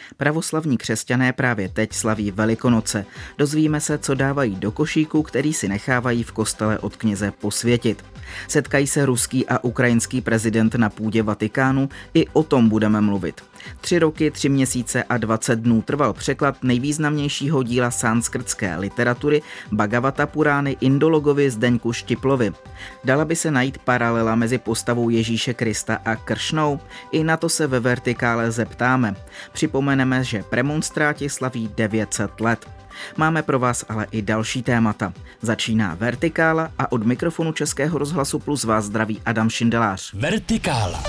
Pravoslavní křesťané právě teď slaví Velikonoce. Dozvíme se, co dávají do košíku, který si nechávají v kostele od kněze posvětit. Setkají se ruský a ukrajinský prezident na půdě Vatikánu, i o tom budeme mluvit. 3 roky, 3 měsíce a 20 dnů trval překlad nejvýznamnějšího díla sanskrtské literatury Bhagavata Purány indologovi Zdeňku Štiplovi. Dala by se najít paralela mezi postavou Ježíše Krista a Kršnou? I na to se ve Vertikále zeptáme. Připomeneme, že premonstráti slaví 900 let. Máme pro vás ale i další témata. Začíná Vertikála a od mikrofonu Českého rozhlasu Plus vás zdraví Adam Šindelář. Vertikála.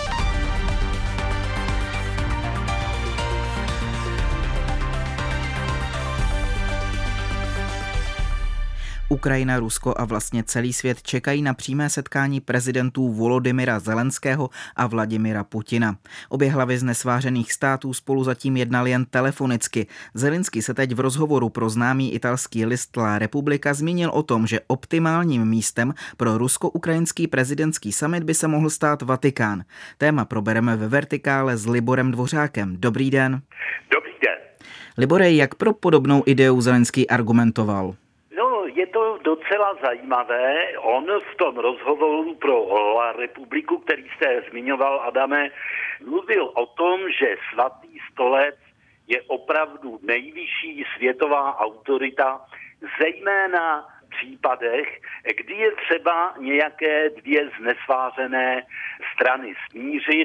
Ukrajina, Rusko a vlastně celý svět čekají na přímé setkání prezidentů Volodymyra Zelenského a Vladimira Putina. Obě hlavy z nesvářených států spolu zatím jednali jen telefonicky. Zelenský se teď v rozhovoru pro známý italský list La Repubblica zmínil o tom, že optimálním místem pro rusko-ukrajinský prezidentský summit by se mohl stát Vatikán. Téma probereme ve Vertikále s Liborem Dvořákem. Dobrý den. Dobrý den. Libore, jak pro podobnou ideu Zelenský argumentoval? Je to docela zajímavé. On v tom rozhovoru pro La Republiku, který jste zmiňoval, Adame, mluvil o tom, že svatý stolec je opravdu nejvyšší světová autorita, zejména v případech, kdy je třeba nějaké dvě znesvářené strany smířit,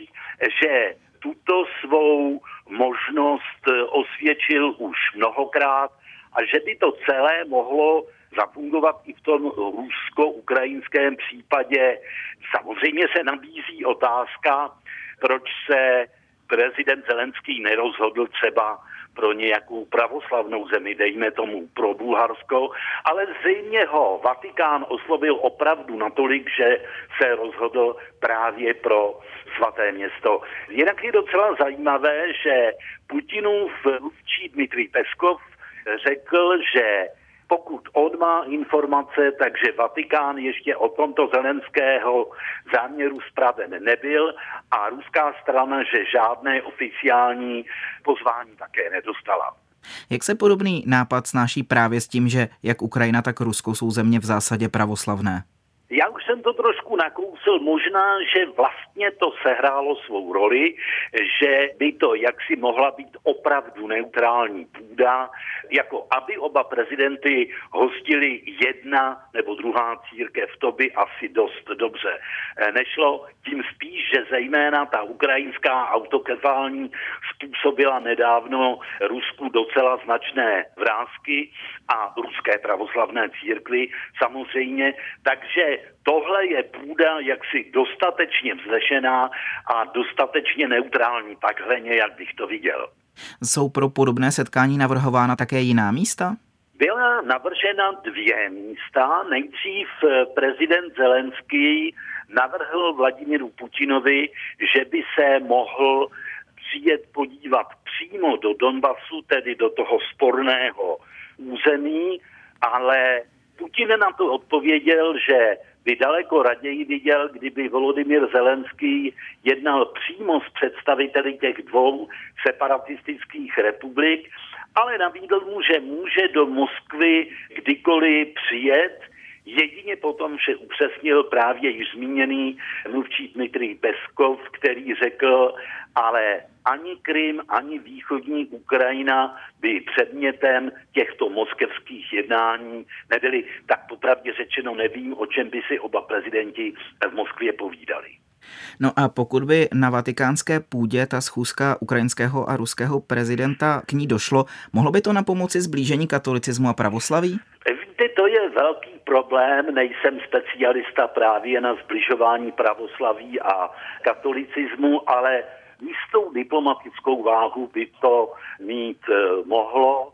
že tuto svou možnost osvědčil už mnohokrát a že by to celé mohlo zafungovat i v tom rusko-ukrajinském případě. Samozřejmě se nabízí otázka, proč se prezident Zelenský nerozhodl třeba pro nějakou pravoslavnou zemi, dejme tomu pro Bulharsko, ale zřejmě ho Vatikán oslovil opravdu natolik, že se rozhodl právě pro svaté město. Jinak je docela zajímavé, že Putinův mluvčí Dmitrij Peskov řekl, že pokud on má informace, takže Vatikán ještě o tomto Zelenského záměru zpraven nebyl a ruská strana, že žádné oficiální pozvání také nedostala. Jak se podobný nápad snáší právě s tím, že jak Ukrajina, tak Rusko jsou země v zásadě pravoslavné? Já už jsem to trošku nakousl, možná, že vlastně to sehrálo svou roli, že by to jaksi mohla být opravdu neutrální půda, jako aby oba prezidenty hostili jedna nebo druhá církev, to by asi dost dobře nešlo. Tím spíš, že zejména ta ukrajinská autokefální způsobila nedávno Rusku docela značné vrásky a ruské pravoslavné církvi samozřejmě, takže tohle je půda jaksi dostatečně vznešená a dostatečně neutrální, takhle nějak bych to viděl. Jsou pro podobné setkání navrhována také jiná místa? Byla navržena 2 místa. Nejdřív prezident Zelenský navrhl Vladimíru Putinovi, že by se mohl přijet podívat přímo do Donbasu, tedy do toho sporného území, ale Putin na to odpověděl, že by daleko raději viděl, kdyby Volodymyr Zelenský jednal přímo s představiteli těch 2 separatistických republik, ale nabídl mu, že může do Moskvy kdykoliv přijet, jedině potom, že upřesnil právě již zmíněný mluvčí Dmitrij Peskov, který řekl, ale ani Krym, ani východní Ukrajina by předmětem těchto moskevských jednání nebyly. Tak popravdě řečeno nevím, o čem by si oba prezidenti v Moskvě povídali. No a pokud by na vatikánské půdě ta schůzka ukrajinského a ruského prezidenta k ní došlo, mohlo by to napomoci zblížení katolicismu a pravoslaví? Víte, to je velký problém, nejsem specialista právě na zbližování pravoslaví a katolicismu, ale jistou diplomatickou váhu by to mít mohlo.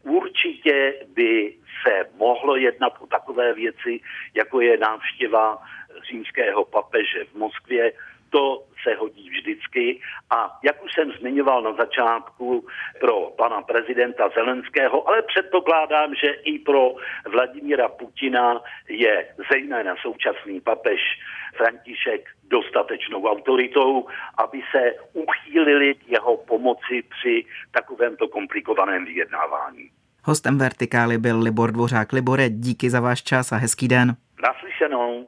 Určitě by se mohlo jednat o takové věci, jako je návštěva římského papeže v Moskvě. To se hodí vždycky a jak už jsem zmiňoval na začátku pro pana prezidenta Zelenského, ale předpokládám, že i pro Vladimíra Putina je zejména současný papež František dostatečnou autoritou, aby se uchýlili k jeho pomoci při takovémto komplikovaném vyjednávání. Hostem Vertikály byl Libor Dvořák. Libore, díky za váš čas a hezký den. Naslyšenou.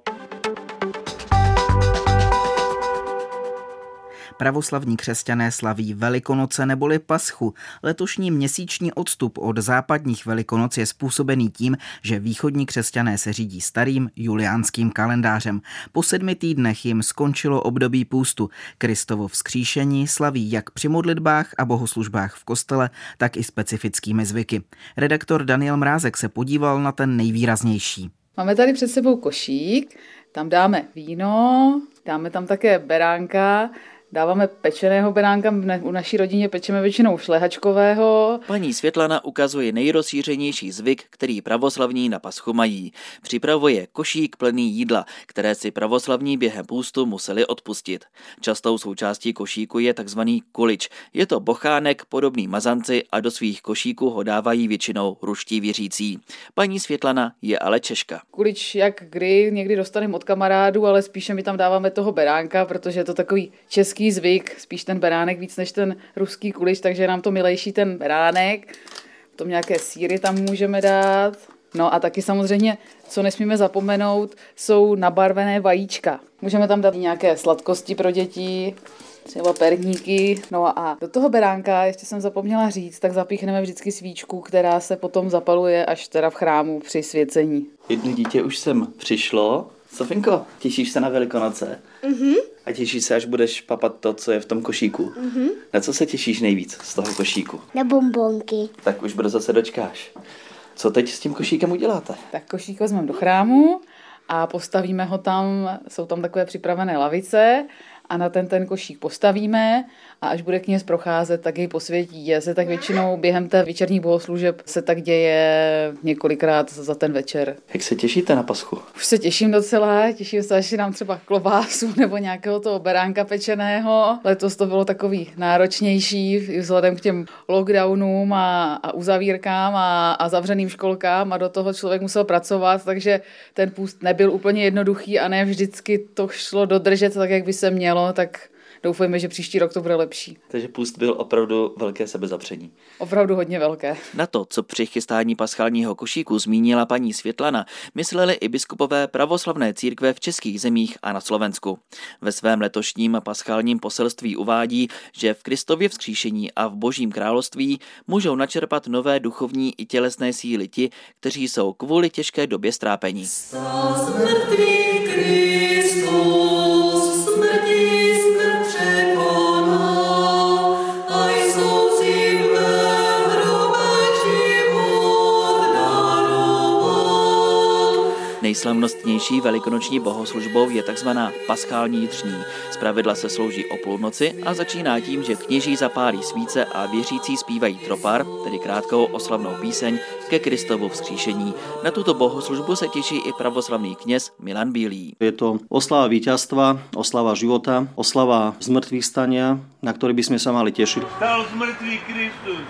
Pravoslavní křesťané slaví Velikonoce neboli Paschu. Letošní měsíční odstup od západních Velikonoc je způsobený tím, že východní křesťané se řídí starým juliánským kalendářem. Po 7 týdnech jim skončilo období půstu. Kristovo vzkříšení slaví jak při modlitbách a bohoslužbách v kostele, tak i specifickými zvyky. Redaktor Daniel Mrázek se podíval na ten nejvýraznější. Máme tady před sebou košík, tam dáme víno, dáme tam také beránka, dáváme pečeného beránka, u naší rodině pečeme většinou šlehačkového. Paní Světlana ukazuje nejrozšířenější zvyk, který pravoslavní na Paschu mají. Připravuje košík plný jídla, které si pravoslavní během půstu museli odpustit. Častou součástí košíku je takzvaný kulič. Je to bochánek podobný mazanci a do svých košíků ho dávají většinou ruští věřící. Paní Světlana je ale Češka. Kulič jak kdy, někdy dostaneme od kamarádů, ale spíše my tam dáváme toho beránka, protože je to takový český zvyk, spíš ten beránek víc než ten ruský kulič, takže je nám to milejší ten beránek. Potom nějaké sýry tam můžeme dát. No a taky samozřejmě, co nesmíme zapomenout, jsou nabarvené vajíčka. Můžeme tam dát nějaké sladkosti pro děti, třeba perníky. No a do toho beránka, ještě jsem zapomněla říct, tak zapíchneme vždycky svíčku, která se potom zapaluje až teda v chrámu při svěcení. Jedno dítě už sem přišlo. Sofinko, těšíš se na Velikonoce? A těšíš se, až budeš papat to, co je v tom košíku? Na co se těšíš nejvíc z toho košíku? Na bonbonky. Tak už brzo se dočkáš. Co teď s tím košíkem uděláte? Tak košík vezmeme do chrámu a postavíme ho tam, jsou tam takové připravené lavice a na ten košík postavíme a až bude kněz procházet, tak jej posvětí. Je se tak většinou během té večerní bohoslužeb se tak děje několikrát za ten večer. Jak se těšíte na Paschu? Už se těším docela, těším se, až nám třeba klobásu nebo nějakého toho beránka pečeného. Letos to bylo takový náročnější vzhledem k těm lockdownům a uzavírkám a zavřeným školkám a do toho člověk musel pracovat, takže ten půst nebyl úplně jednoduchý a ne vždycky to šlo dodržet tak, jak by se mělo, tak doufejme, že příští rok to bude lepší. Takže půst byl opravdu velké sebezapření. Opravdu hodně velké. Na to, co při chystání paschálního košíku zmínila paní Světlana, mysleli i biskupové pravoslavné církve v českých zemích a na Slovensku. Ve svém letošním paschálním poselství uvádí, že v Kristově vzkříšení a v Božím království můžou načerpat nové duchovní i tělesné síly ti, kteří jsou kvůli těžké době strápení. Nejslavnostnější velikonoční bohoslužbou je takzvaná paschální jitřní. Zpravidla se slouží o půlnoci a začíná tím, že kněží zapálí svíce a věřící zpívají tropar, tedy krátkou oslavnou píseň ke Kristovu vzkříšení. Na tuto bohoslužbu se těší i pravoslavný kněz Milan Bílý. Je to oslava víťazstva, oslava života, oslava zmrtvýchstania, na ktorý by sme sa mali tešiť. Stal z mrtvých Kristus.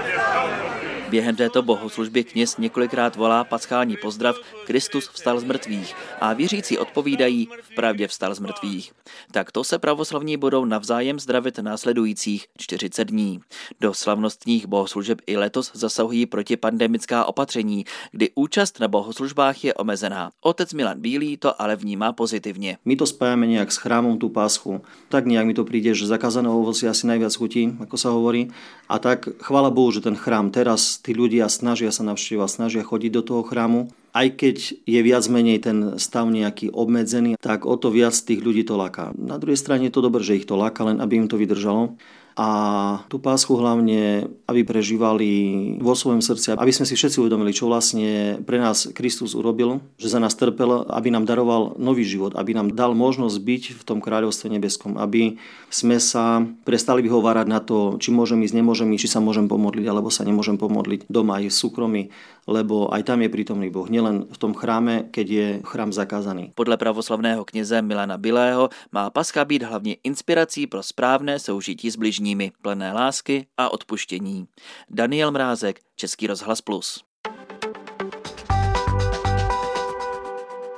Během této bohoslužby kněz několikrát volá paschální pozdrav Kristus vstal z mrtvých a věřící odpovídají vpravdě vstal z mrtvých. Takto se pravoslavní budou navzájem zdravit následujících 40 dní. Do slavnostních bohoslužeb i letos zasahují protipandemická opatření, kdy účast na bohoslužbách je omezená. Otec Milan Bílý to ale vnímá pozitivně. My to spájame nejak s chrámom tú Paschu. Tak nejak mi to príde, že zakázané ovocie asi najviac chutí, ako sa hovorí. A tak chvála Bohu, že ten chrám teraz tí ľudia snažia sa navštívať, snažia chodiť do toho chrámu. Aj keď je viac menej ten stav nejaký obmedzený, tak o to viac tých ľudí to láka. Na druhej strane je to dobré, že ich to láka, len aby im to vydržalo. A tú Páschu hlavne, aby prežívali vo svojom srdci, aby sme si všetci uvedomili, čo vlastne pre nás Kristus urobil, že za nás trpel, aby nám daroval nový život, aby nám dal možnosť byť v tom kráľovstve nebeskom, aby sme sa prestali vyhovárať na to, či môžem ísť, nemôžem ísť, či sa môžem pomodliť, alebo sa nemôžem pomodliť doma aj v súkromí, lebo aj tam je prítomný Boh, nielen v tom chráme, keď je chrám zakázaný. Podle pravoslavného kněze Milana Bilého má Pascha být hlavně inspirací pro správné soužití s bližními, plné lásky a odpuštění. Daniel Mrázek, Český rozhlas Plus.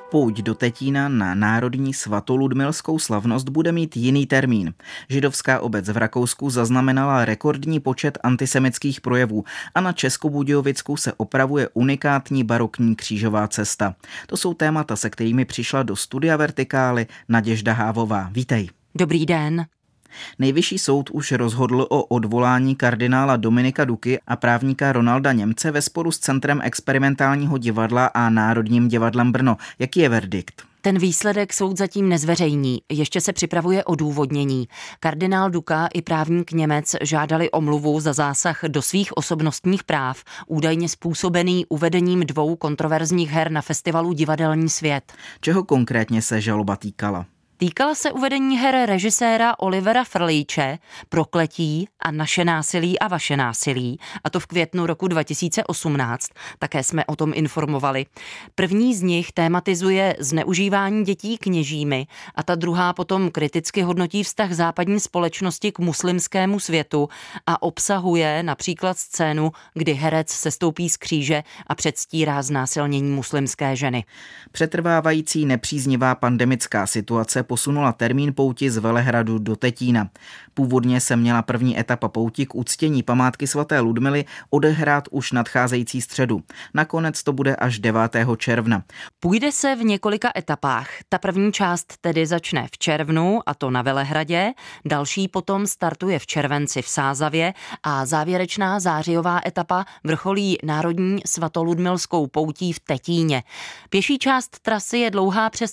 Pouť do Tetína na národní svatoludmilskou slavnost bude mít jiný termín. Židovská obec v Rakousku zaznamenala rekordní počet antisemitských projevů a na Českobudějovicku se opravuje unikátní barokní křížová cesta. To jsou témata, se kterými přišla do studia Vertikály Naděžda Hávová. Vítej. Dobrý den. Nejvyšší soud už rozhodl o odvolání kardinála Dominika Duky a právníka Ronalda Němce ve sporu s Centrem experimentálního divadla a Národním divadlem Brno. Jaký je verdikt? Ten výsledek soud zatím nezveřejní, ještě se připravuje odůvodnění. Kardinál Duka i právník Němec žádali omluvu za zásah do svých osobnostních práv, údajně způsobený uvedením 2 kontroverzních her na festivalu Divadelní svět. Čeho konkrétně se žaloba týkala? Týkala se uvedení her režiséra Olivera Frlíče, Prokletí a Naše násilí a vaše násilí, a to v květnu roku 2018. Také jsme o tom informovali. První z nich tématizuje zneužívání dětí kněžími a ta druhá potom kriticky hodnotí vztah západní společnosti k muslimskému světu a obsahuje například scénu, kdy herec sestoupí z kříže a předstírá znásilnění muslimské ženy. Přetrvávající nepříznivá pandemická situace posunula termín pouti z Velehradu do Tetína. Původně se měla první etapa pouti k uctění památky svaté Ludmily odehrát už nadcházející středu. Nakonec to bude až 9. června. Půjde se v několika etapách. Ta první část tedy začne v červnu, a to na Velehradě, další potom startuje v červenci v Sázavě a závěrečná zářijová etapa vrcholí národní svatoludmilskou poutí v Tetíně. Pěší část trasy je dlouhá přes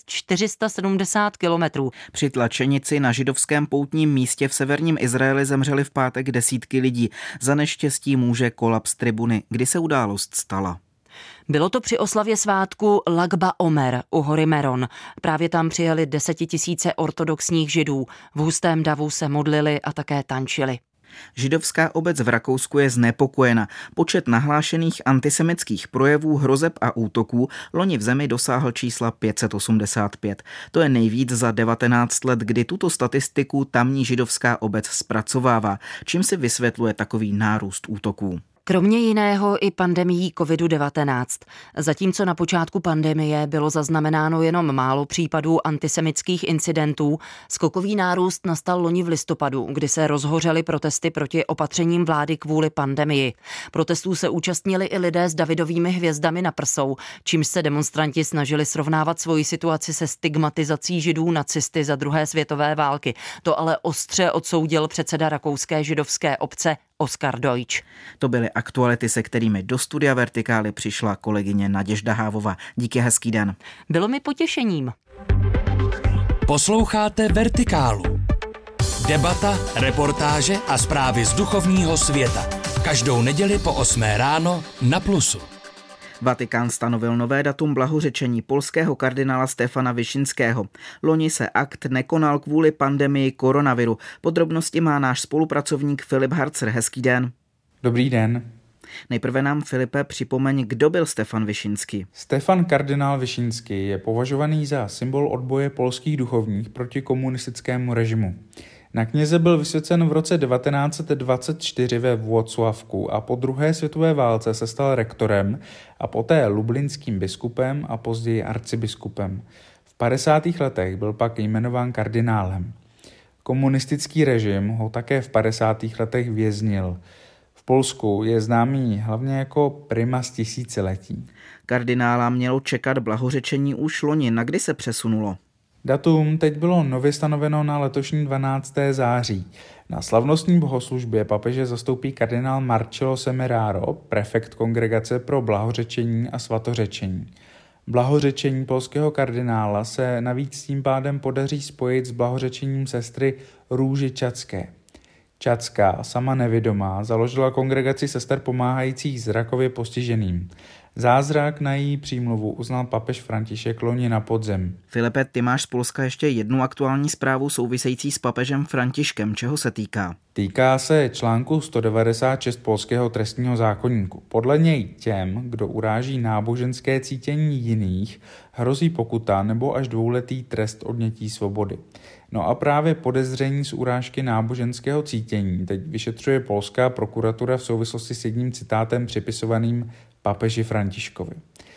470 kilometrů. Při tlačenici na židovském poutním místě v severním Izraeli zemřeli v pátek desítky lidí. Za neštěstí může kolaps tribuny. Kdy se událost stala? Bylo to při oslavě svátku Lag BaOmer u hory Meron. Právě tam přijeli 10 000 ortodoxních židů. V hustém davu se modlili a také tančili. Židovská obec v Rakousku je znepokojena. Počet nahlášených antisemitských projevů, hrozeb a útoků loni v zemi dosáhl čísla 585. To je nejvíc za 19 let, kdy tuto statistiku tamní židovská obec zpracovává. Čím si vysvětluje takový nárůst útoků? Kromě jiného i pandemií COVID-19. Zatímco na počátku pandemie bylo zaznamenáno jenom málo případů antisemitských incidentů, skokový nárůst nastal loni v listopadu, kdy se rozhořely protesty proti opatřením vlády kvůli pandemii. Protestů se účastnili i lidé s Davidovými hvězdami na prsou, čímž se demonstranti snažili srovnávat svoji situaci se stigmatizací židů nacisty za druhé světové války. To ale ostře odsoudil předseda rakouské židovské obce Oskar Deutsch. To byly aktuality, se kterými do studia Vertikály přišla kolegyně Naděžda Hávová. Díky, hezký den. Bylo mi potěšením. Posloucháte Vertikálu. Debata, reportáže a zprávy z duchovního světa. Každou neděli po 8 ráno na Plusu. Vatikán stanovil nové datum blahořečení polského kardinála Stefana Vyšinského. Loni se akt nekonal kvůli pandemii koronaviru. Podrobnosti má náš spolupracovník Filip Harcer. Hezký den. Dobrý den. Nejprve nám, Filipe, připomeň, kdo byl Stefan Vyšinský. Stefan kardinál Vyšinský je považovaný za symbol odboje polských duchovních proti komunistickému režimu. Na kněze byl vysvěcen v roce 1924 ve Włocławku a po druhé světové válce se stal rektorem a poté lublinským biskupem a později arcibiskupem. V 50. letech byl pak jmenován kardinálem. Komunistický režim ho také v 50. letech věznil. V Polsku je známý hlavně jako primas tisíciletí. Kardinála mělo čekat blahořečení už loni. Na kdy se přesunulo? Datum teď bylo nově stanoveno na letošní 12. září. Na slavnostní bohoslužbě papeže zastoupí kardinál Marcello Semeraro, prefekt kongregace pro blahořečení a svatořečení. Blahořečení polského kardinála se navíc tím pádem podaří spojit s blahořečením sestry Růži Čadské. Čadská, sama nevědomá, založila kongregaci sester pomáhajících zrakově postiženým. Zázrak na její přímluvu uznal papež František loni na podzim. Filipe, ty máš z Polska ještě jednu aktuální zprávu související s papežem Františkem. Čeho se týká? Týká se článku 196 polského trestního zákoníku. Podle něj těm, kdo uráží náboženské cítění jiných, hrozí pokuta nebo až 2letý trest odnětí svobody. No a právě podezření z urážky náboženského cítění teď vyšetřuje polská prokuratura v souvislosti s jedním citátem připisovaným papeži Františkovi.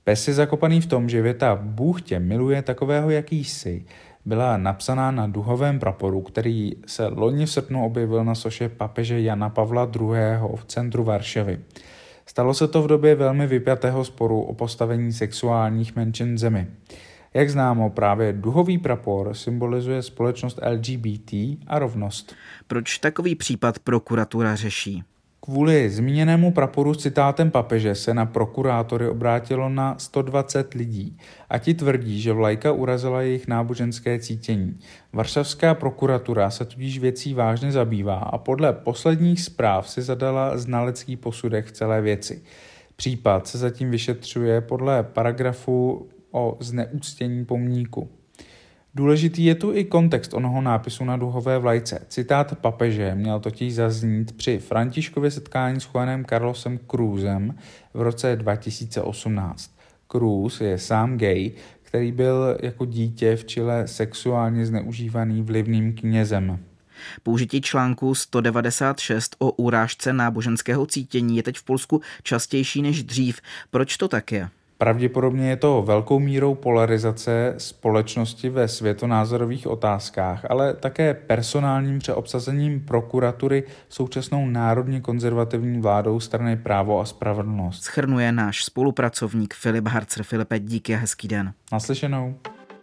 Pes je zakopaný v tom, že věta Bůh tě miluje takového, jaký jsi, byla napsaná na duhovém praporu, který se loni v srpnu objevil na soše papeže Jana Pavla II. V centru Varšavy. Stalo se to v době velmi vypjatého sporu o postavení sexuálních menšin v zemi. Jak známo, právě duhový prapor symbolizuje společnost LGBT a rovnost. Proč takový případ prokuratura řeší? Kvůli zmíněnému praporu s citátem papeže se na prokurátory obrátilo na 120 lidí a ti tvrdí, že vlajka urazila jejich náboženské cítění. Varšavská prokuratura se tudíž věcí vážně zabývá a podle posledních zpráv si zadala znalecký posudek v celé věci. Případ se zatím vyšetřuje podle paragrafu o zneuctění pomníku. Důležitý je tu i kontext onoho nápisu na duhové vlajce. Citát papeže měl totiž zaznít při Františkově setkání s Juanem Carlosem Cruzem v roce 2018. Cruz je sám gay, který byl jako dítě v Chile sexuálně zneužívaný vlivným knězem. Použití článku 196 o urážce náboženského cítění je teď v Polsku častější než dřív. Proč to tak je? Pravděpodobně je to velkou mírou polarizace společnosti ve světonázorových otázkách, ale také personálním přeobsazením prokuratury současnou národně konzervativní vládou strany Právo a spravedlnost. Shrnuje náš spolupracovník Filip Harcer. Filipe, díky a hezký den. Naslyšenou.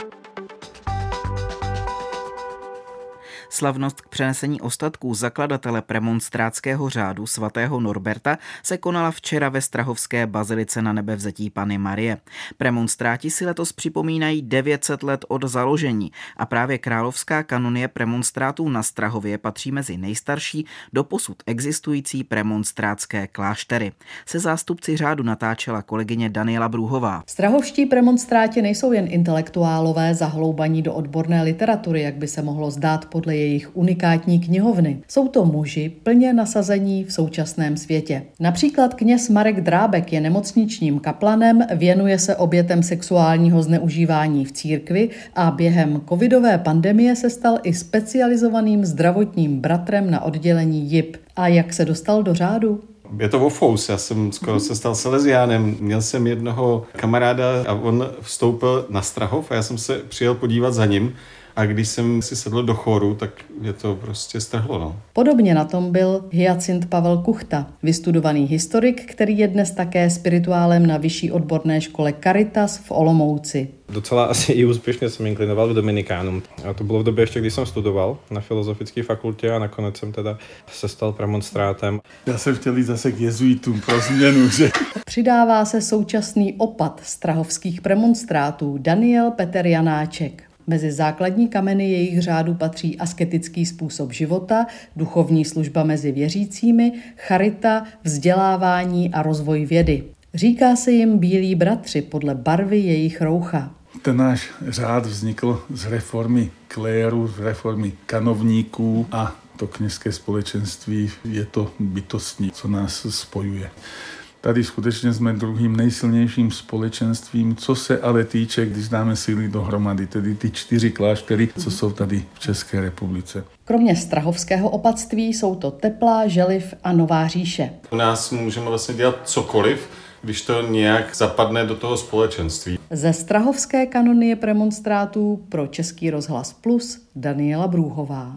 Slavnost k přenesení ostatků zakladatele premonstrátského řádu svatého Norberta se konala včera ve strahovské bazilice Na Nebevzetí Panny Marie. Premonstráti si letos připomínají 900 let od založení a právě královská kanonie premonstrátů na Strahově patří mezi nejstarší doposud existující premonstrátské kláštery. Se zástupci řádu natáčela kolegyně Daniela Brůhová. Strahovští premonstráti nejsou jen intelektuálové zahloubaní do odborné literatury, jak by se mohlo zdát podle jejich unikátní knihovny. Jsou to muži plně nasazení v současném světě. Například kněz Marek Drábek je nemocničním kaplanem, věnuje se obětem sexuálního zneužívání v církvi a během covidové pandemie se stal i specializovaným zdravotním bratrem na oddělení JIP. A jak se dostal do řádu? Je to ofous, já jsem skoro se stal Salesiánem. Měl jsem jednoho kamaráda a on vstoupil na Strahov a já jsem se přijel podívat za ním. A když jsem si sedl do chóru, tak mě to prostě strhlo. No. Podobně na tom byl Hyacint Pavel Kuchta, vystudovaný historik, který je dnes také spirituálem na vyšší odborné škole Caritas v Olomouci. Docela asi i úspěšně jsem inklinoval k dominikánům. A to bylo v době ještě, když jsem studoval na filozofické fakultě a nakonec jsem teda se stal premonstrátem. Já jsem chtěl jít zase k jezuitům pro změnu, že? Přidává se současný opat strahovských premonstrátů Daniel Petr Janáček. Mezi základní kameny jejich řádu patří asketický způsob života, duchovní služba mezi věřícími, charita, vzdělávání a rozvoj vědy. Říká se jim bílí bratři podle barvy jejich roucha. Ten náš řád vznikl z reformy kléru, z reformy kanovníků a to kněžské společenství je to bytostní, co nás spojuje. Tady skutečně jsme druhým nejsilnějším společenstvím, co se ale týče, když dáme síly dohromady, tedy ty 4 kláštery, co jsou tady v České republice. Kromě strahovského opatství jsou to Teplá, Želiv a Nová Říše. U nás můžeme vlastně dělat cokoliv, když to nějak zapadne do toho společenství. Ze strahovské kanonie premonstrátů pro Český rozhlas Plus Daniela Brůhová.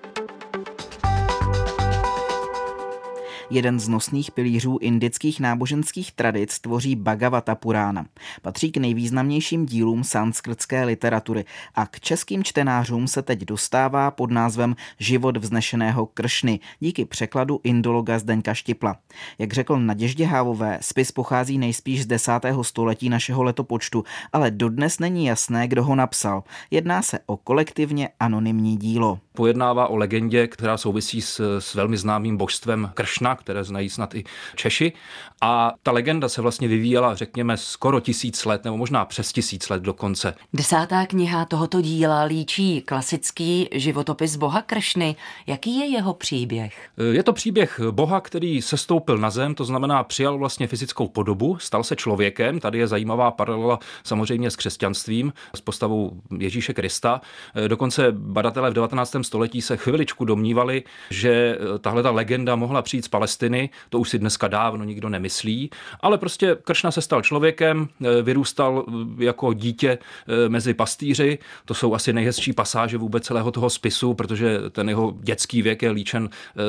Jeden z nosných pilířů indických náboženských tradic tvoří Bhagavata Purána. Patří k nejvýznamnějším dílům sanskrtské literatury a k českým čtenářům se teď dostává pod názvem Život vznešeného Kršny díky překladu indologa Zdeňka Štipla. Jak řekl Naděždě Hávové, spis pochází nejspíš z 10. století našeho letopočtu, ale dodnes není jasné, kdo ho napsal. Jedná se o kolektivně anonymní dílo. Pojednává o legendě, která souvisí s velmi známým božstvem Kršna, které znají snad i Češi. A ta legenda se vlastně vyvíjela, řekněme, skoro 1000 let, nebo možná přes 1000 let dokonce. 10. kniha tohoto díla líčí klasický životopis boha Kršny. Jaký je jeho příběh? Je to příběh boha, který sestoupil na zem, to znamená přijal vlastně fyzickou podobu, stal se člověkem. Tady je zajímavá paralela samozřejmě s křesťanstvím, s postavou Ježíše Krista. Dokonce badatelé v 19. století se chviličku domnívali, že tahle ta legenda mohla přijít z Palestiny, to už si dneska dávno nikdo nemyslí, ale prostě Kršna se stal člověkem, vyrůstal jako dítě mezi pastýři, to jsou asi nejhezčí pasáže vůbec celého toho spisu, protože ten jeho dětský věk je líčen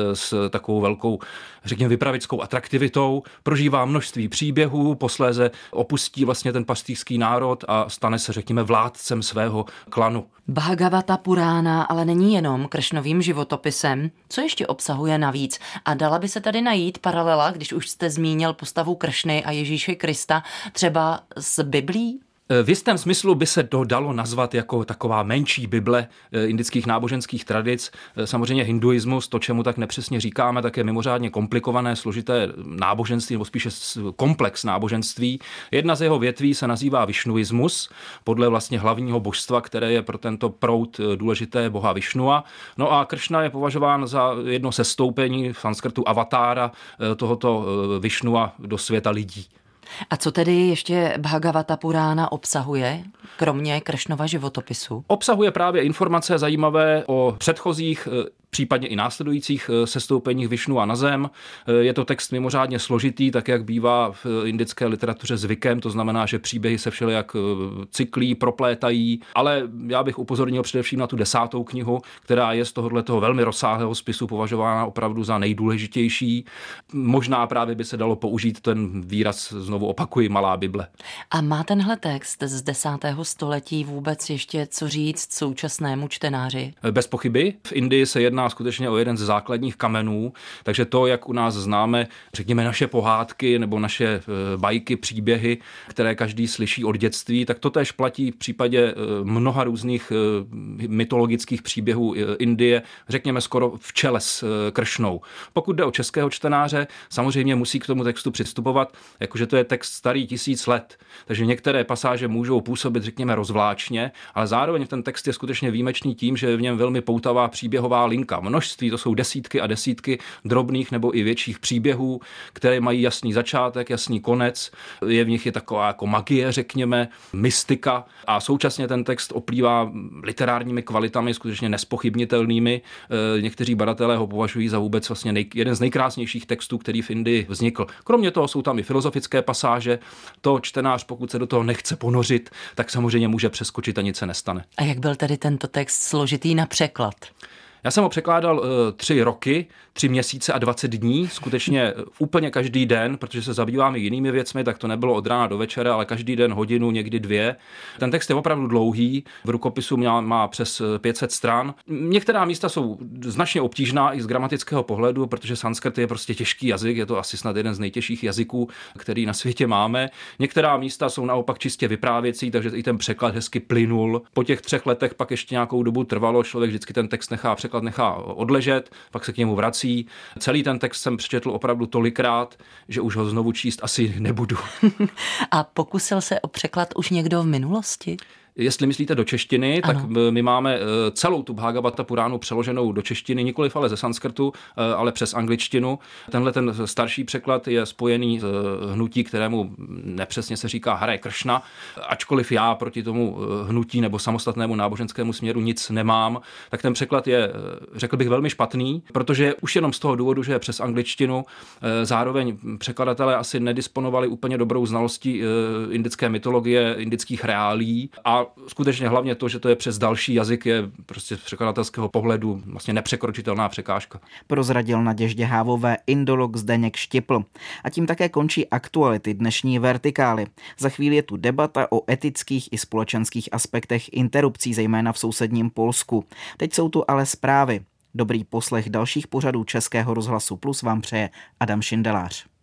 s takovou velkou, řekněme, vypravickou atraktivitou, prožívá množství příběhů, posléze opustí vlastně ten pastýřský národ a stane se, řekněme, vládcem svého klanu. Bhagavata Purána ale není jenom Kršnovým životopisem. Co ještě obsahuje navíc? A dala by se tady najít paralela, když už jste zmínil postavu Kršny a Ježíše Krista, třeba s Biblí? V jistém smyslu by se to dalo nazvat jako taková menší Bible indických náboženských tradic. Samozřejmě hinduismus, to, čemu tak nepřesně říkáme, tak je mimořádně komplikované, složité náboženství, nebo spíše komplex náboženství. Jedna z jeho větví se nazývá višnuismus, podle vlastně hlavního božstva, které je pro tento proud důležité, boha Višnua. No a Kršna je považován za jedno ze stoupení v sanskrtu avatára tohoto Višnua do světa lidí. A co tedy ještě Bhagavata Purána obsahuje, kromě Kršnova životopisu? Obsahuje právě informace zajímavé o předchozích, případně i následujících sestoupeních Višnua na zem. Je to text mimořádně složitý, tak jak bývá v indické literatuře zvykem, to znamená, že příběhy se všelijak cyklí, proplétají, ale já bych upozornil především na tu 10. knihu, která je z tohoto velmi rozsáhlého spisu považována opravdu za nejdůležitější. Možná právě by se dalo použít ten výraz, znovu opakuji, malá Bible. A má tenhle text z 10. století vůbec ještě co říct současnému čtenáři? Bez pochyby. V Indii se jedná skutečně o jeden ze základních kamenů, takže to, jak u nás známe, řekněme, naše pohádky nebo naše bajky, příběhy, které každý slyší od dětství, tak to též platí v případě mnoha různých mytologických příběhů Indie, řekněme skoro v čele s Kršnou. Pokud jde o českého čtenáře, samozřejmě musí k tomu textu přistupovat, jakože to je text starý 1000 let, takže některé pasáže můžou působit, řekněme, rozvláčně, ale zároveň ten text je skutečně výjimečný tím, že je v něm velmi poutavá příběhová linka. Množství, to jsou desítky a desítky drobných nebo i větších příběhů, které mají jasný začátek, jasný konec. Je v nich je taková jako magie, řekněme, mystika a současně ten text oplývá literárními kvalitami skutečně nespochybnitelnými. Někteří badatelé ho považují za vůbec vlastně jeden z nejkrásnějších textů, který v Indii vznikl. Kromě toho jsou tam i filozofické pasáže. To čtenář, pokud se do toho nechce ponořit, tak samozřejmě může přeskočit a nic se nestane. A jak byl tedy tento text složitý na překlad? Já jsem ho překládal 3 roky, 3 měsíce a 20 dní, skutečně úplně každý den, protože se zabýváme jinými věcmi, tak to nebylo od rána do večera, ale každý den hodinu, někdy 2. Ten text je opravdu dlouhý, v rukopisu má přes 500 stran. Některá místa jsou značně obtížná i z gramatického pohledu, protože sanskrt je prostě těžký jazyk, je to asi snad jeden z nejtěžších jazyků, který na světě máme. Některá místa jsou naopak čistě vyprávěcí, takže i ten překlad hezky plynul. Po těch 3 letech pak ještě nějakou dobu trvalo, člověk vždycky ten text nechá odležet, pak se k němu vrací. Celý ten text jsem přečetl opravdu tolikrát, že už ho znovu číst asi nebudu. A pokusil se o překlad už někdo v minulosti? Jestli myslíte do češtiny, ano. Tak my máme celou tu Bhagavata Puránu přeloženou do češtiny, nikoliv ale ze sanskrtu, ale přes angličtinu. Tenhle ten starší překlad je spojený s hnutí, kterému nepřesně se říká Hare Kršna, ačkoliv já proti tomu hnutí nebo samostatnému náboženskému směru nic nemám, tak ten překlad je, řekl bych, velmi špatný, protože už jenom z toho důvodu, že je přes angličtinu, zároveň překladatelé asi nedisponovali úplně dobrou znalostí indické mytologie, indických reálí a skutečně hlavně to, že to je přes další jazyk, je prostě z překladatelského pohledu vlastně nepřekročitelná překážka. Prozradil Naděždě Hávové indolog Zdeněk Štipl. A tím také končí aktuality dnešní Vertikály. Za chvíli je tu debata o etických i společenských aspektech interrupcí, zejména v sousedním Polsku. Teď jsou tu ale zprávy. Dobrý poslech dalších pořadů Českého rozhlasu Plus vám přeje Adam Šindelář.